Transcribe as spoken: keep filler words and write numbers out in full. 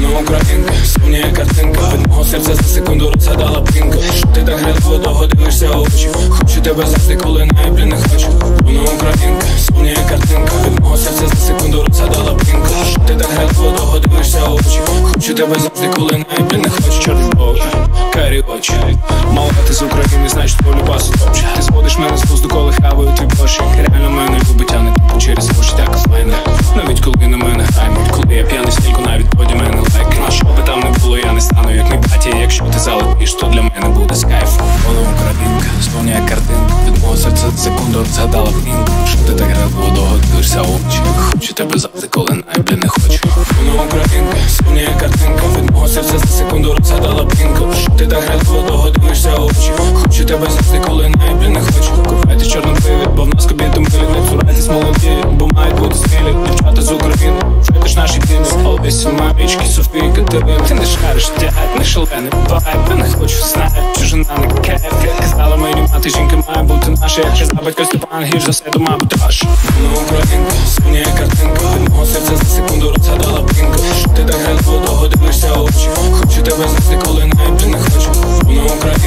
Вона українка, сумніє картинка. Від мого серця за секунду розгадала пінка. Що ти так глядово довго дивишся у очі. Хочу тебе завжди, коли навіть, блін, не хочу. Вона українка, сумніє картинка. Від мого серця за секунду розгадала пінка. Що ти так глядово довго дивишся у очі. Хочу тебе завжди, коли навіть, блін, не хочу. Чорний бог, карі очі. Мала ти з України, значить твою пасу топче. Ти зводиш мене з глузду, коли хаваю твій борщик. Реально мене любить, а не тупо через очі. Так файне, навіть коли на мене грають. Коли я п'яний стільки, навіть тоді мене лайк. На що би там не було, я не стану як мій батя. Якщо ти залетиш, то для мене буде з кайфом. Вона українка, сповняє картинку. Від мого серця секунду згадала пінку. Що ти так глядово довго дивишся у очі. Хочу тебе завжди, коли навіть, блін, не хочу. Вона українка, сповняє картинка. Від мого серця за секунду розгадала пінку. Що ти так глядово довго дивишся у очі. Хочу тебе завжди, коли навіть, блін, не хочу. Купайте чорну пиві, бо в нас кобіти милі. Не цурайтесь молоді, бо мають бути смілі. Дівчата з України, вчитиш наші діни. Олесь, сама, річки, Софії, Катерини. Ти не шариш, тягать, не шалений вайб. Я не хочу знати, чужина не кайф. Як казала мені мати, жінка має бути наша. Як казав батько Степан, гірш за все, то має бути ваш. Вона українка, сумніє картинка. Від мого серця за секунду розгадала пінка. Що ти так глядово довго дивишся у очі. Хочу тебе завжди, коли навіть, блін, не хочу. Вона українка.